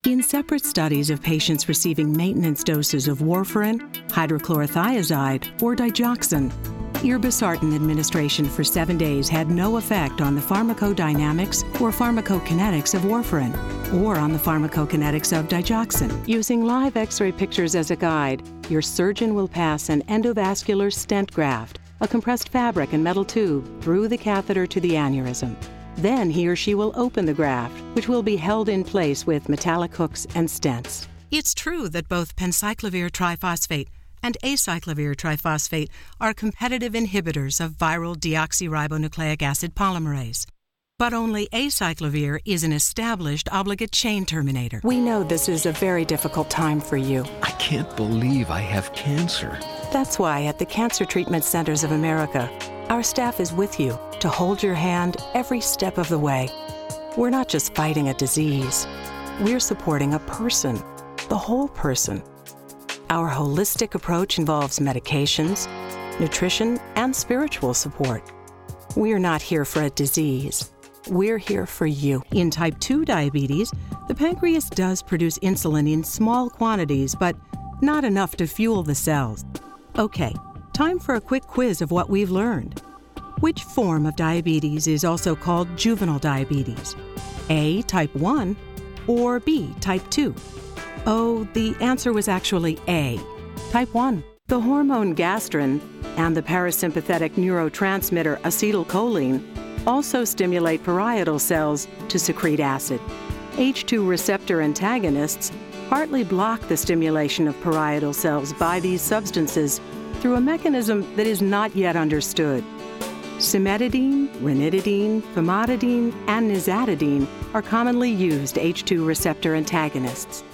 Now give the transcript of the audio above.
In separate studies of patients receiving maintenance doses of warfarin, hydrochlorothiazide, or digoxin, irbesartan administration for 7 days had no effect on the pharmacodynamics or pharmacokinetics of warfarin, or on the pharmacokinetics of digoxin. Using live X-ray pictures as a guide, your surgeon will pass an endovascular stent graft, a compressed fabric and metal tube, through the catheter to the aneurysm. Then he or she will open the graft, which will be held in place with metallic hooks and stents. It's true that both pencyclovir triphosphate and acyclovir triphosphate are competitive inhibitors of viral deoxyribonucleic acid polymerase. But only acyclovir is an established obligate chain terminator. We know this is a very difficult time for you. I can't believe I have cancer. That's why at the Cancer Treatment Centers of America, our staff is with you to hold your hand every step of the way. We're not just fighting a disease. We're supporting a person, the whole person. Our holistic approach involves medications, nutrition, and spiritual support. We're not here for a disease. We're here for you. In type 2 diabetes, the pancreas does produce insulin in small quantities, but not enough to fuel the cells. Okay, time for a quick quiz of what we've learned. Which form of diabetes is also called juvenile diabetes? A, type 1, or B, type 2? Oh, the answer was actually A, type 1. The hormone gastrin and the parasympathetic neurotransmitter acetylcholine also stimulate parietal cells to secrete acid. H2 receptor antagonists partly block the stimulation of parietal cells by these substances through a mechanism that is not yet understood. Cimetidine, ranitidine, famotidine, and nizatidine are commonly used H2 receptor antagonists.